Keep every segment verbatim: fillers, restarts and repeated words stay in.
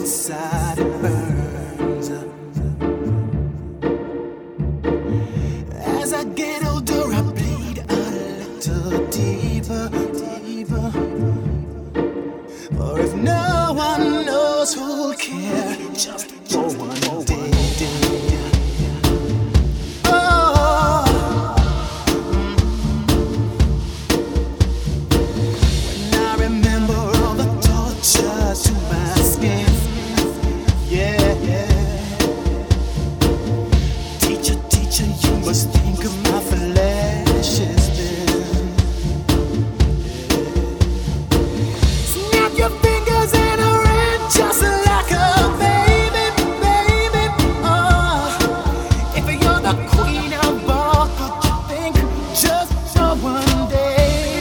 inside it burns. As I get older, I bleed a little deeper, deeper. For if no one knows who'll care, just for one day. Think of my flesh has been. Snap your fingers and a red just like a baby, baby. Oh, if you're the queen of all, could you think just for one day?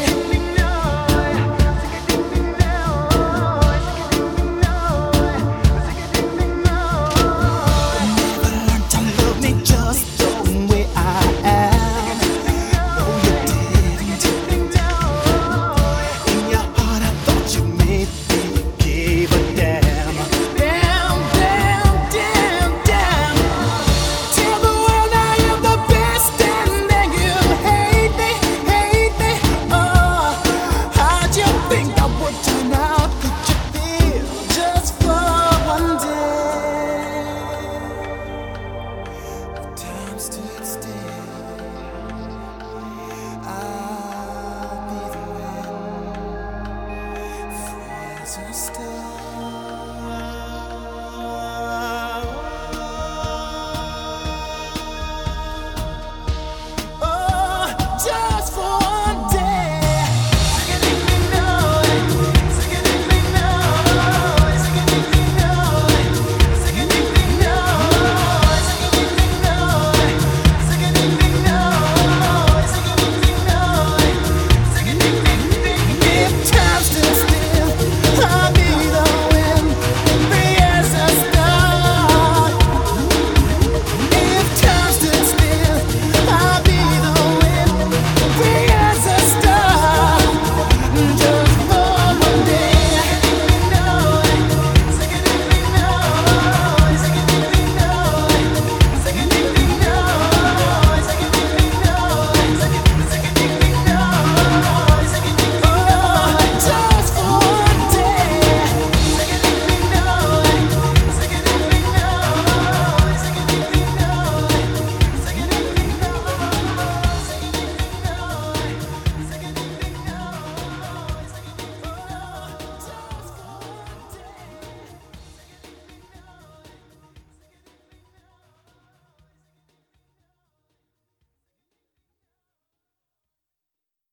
Never learned to love me just the way I am. Stood still, I'll be the wind, freeze or stay.